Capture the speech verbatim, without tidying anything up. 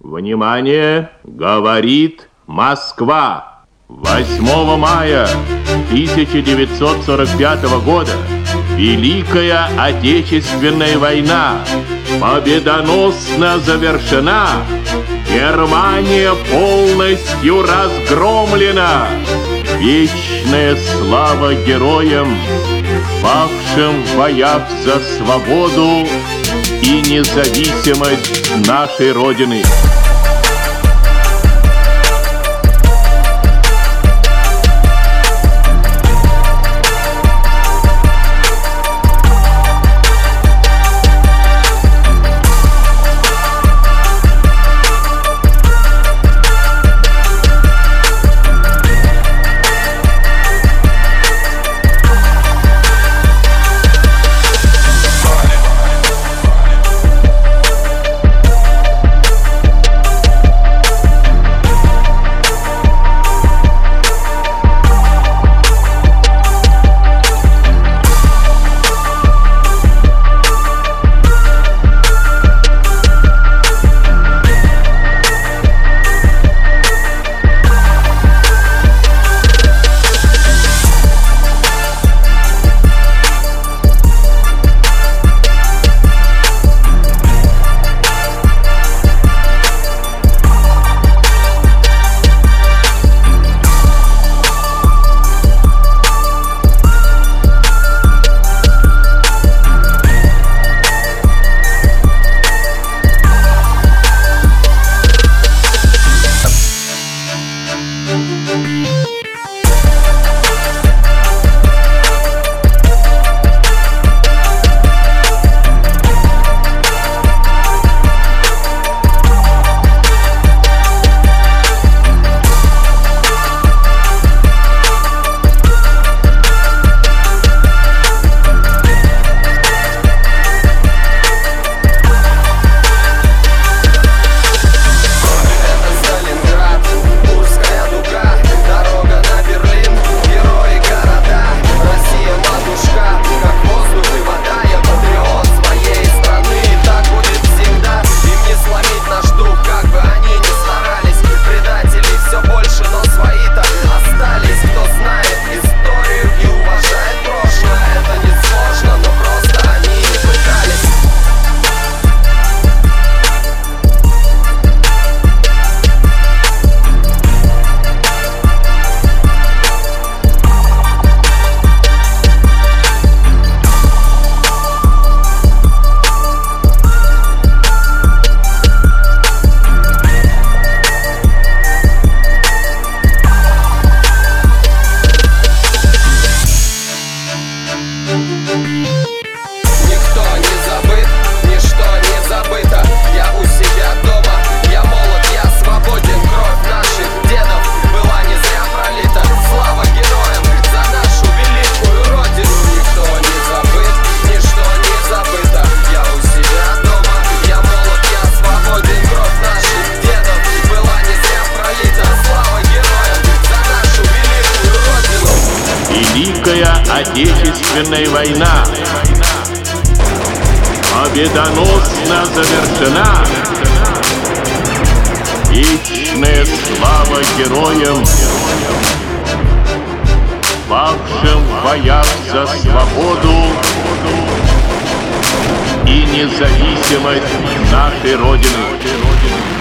Внимание! Говорит Москва! восьмого мая тысяча девятьсот сорок пятого года Великая Отечественная война победоносно завершена. Германия полностью разгромлена. Вечная слава героям, павшим в боях за свободу и независимость нашей Родины. Великая Отечественная война победоносно завершена. Вечная слава героям, павшим в боях за свободу и независимость нашей Родины.